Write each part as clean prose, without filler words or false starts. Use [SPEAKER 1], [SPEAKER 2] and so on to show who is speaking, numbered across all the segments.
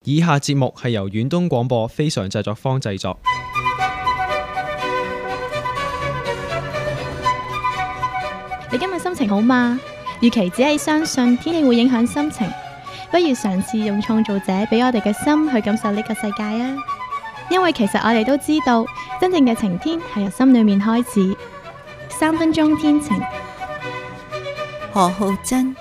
[SPEAKER 1] 以下節目係由遠東廣播非常製作坊製作。
[SPEAKER 2] 你今日心情好嗎？與其只係相信天氣會影響心情，不如嘗試用創造者俾我哋嘅心去感受呢個世界啊！因為其實我哋都知道，真正嘅晴天係由心裏面開始。3分鐘天晴。
[SPEAKER 3] 何浩珍，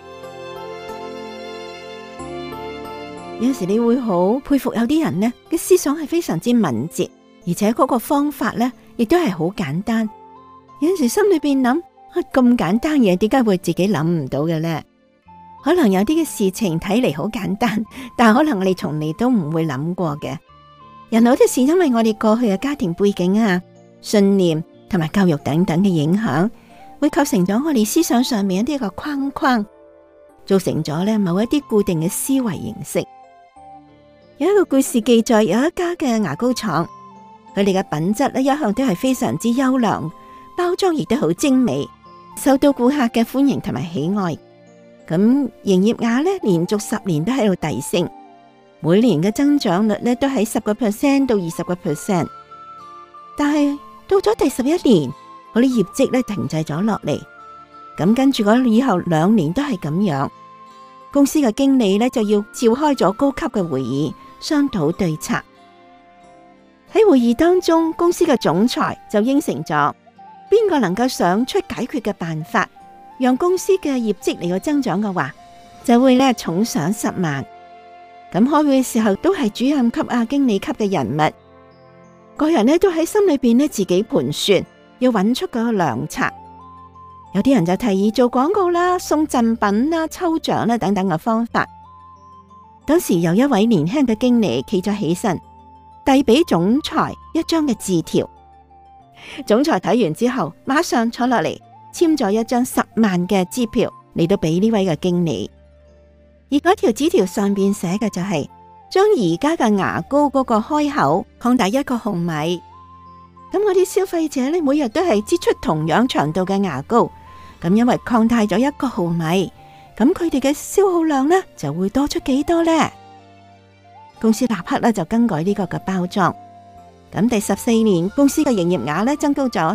[SPEAKER 3] 有時你會好佩服有啲人呢嘅思想係非常之敏捷，而且嗰個方法呢亦都係好簡單。有陣時心裏邊諗，咁簡單嘢點解會自己諗唔到嘅呢？可能有啲嘅事情睇嚟好簡單，但可能我哋從嚟都唔會諗過嘅。人好多時因為我哋過去嘅家庭背景啊、信念同埋教育等等嘅影響，會構成咗我哋思想上面一啲個框框，造成咗咧某一啲固定嘅思維形式。有一個故事記載，有一家嘅牙膏廠，佢哋嘅品質咧一向都係非常之優良，包裝亦都好精美，受到顧客嘅歡迎同埋喜愛。咁營業額咧連續10年都喺度遞升，每年嘅增長率咧都喺10% 到20%。但係到咗第11年，嗰啲業績咧停滯咗落嚟。咁跟住嗰以後2年都係咁樣，公司嘅經理咧就要召開咗高級嘅會議，商討對策。喺會議當中，公司嘅總裁就應承咗，邊個能夠想出解決嘅辦法，讓公司嘅業績嚟到增長嘅話，就會咧重賞10萬。咁開會嘅時候都係主任級啊、經理級嘅人物，個人咧都喺心裏邊咧自己盤算，要揾出個良策。有啲人就提議做廣告啦、送贈品啦、抽獎啦等等嘅方法。當時有一位年輕嘅經理企咗起身，遞俾總裁一張嘅字條。總裁睇完之後，馬上坐落嚟簽咗一張10萬嘅支票嚟到俾呢位嘅經理。而嗰條紙條上邊寫嘅就係將而家嘅牙膏嗰個開口擴大1個毫米。咁我啲消費者呢，每日都係支出同樣長度嘅牙膏，咁因為擴大咗1個毫米，咁佢哋嘅消耗量呢就會多出幾多呢？公司立刻呢就更改呢個嘅包裝。咁第14年，公司嘅營業額呢增高咗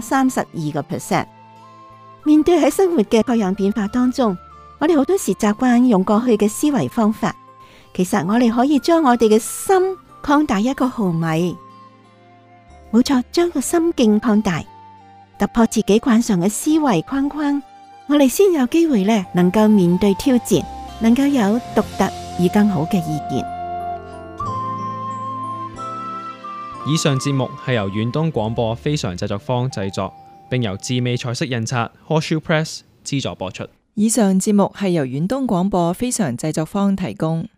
[SPEAKER 3] 32%。面對喺生活嘅各樣變化當中，我哋好多時習慣用過去嘅思維方法，其實我哋可以將我哋嘅心擴大1個毫米。冇錯，將個心境擴大，突破自己慣常嘅思維框框，我哋先有機會咧，能夠面對挑戰，能夠有獨特而更好嘅意見。
[SPEAKER 1] 以上節目係由遠東廣播非常製作坊製作，並由智美彩色印刷 Horseshoe Press 資助播出。
[SPEAKER 4] 以上節目係由遠東廣播非常製作坊提供。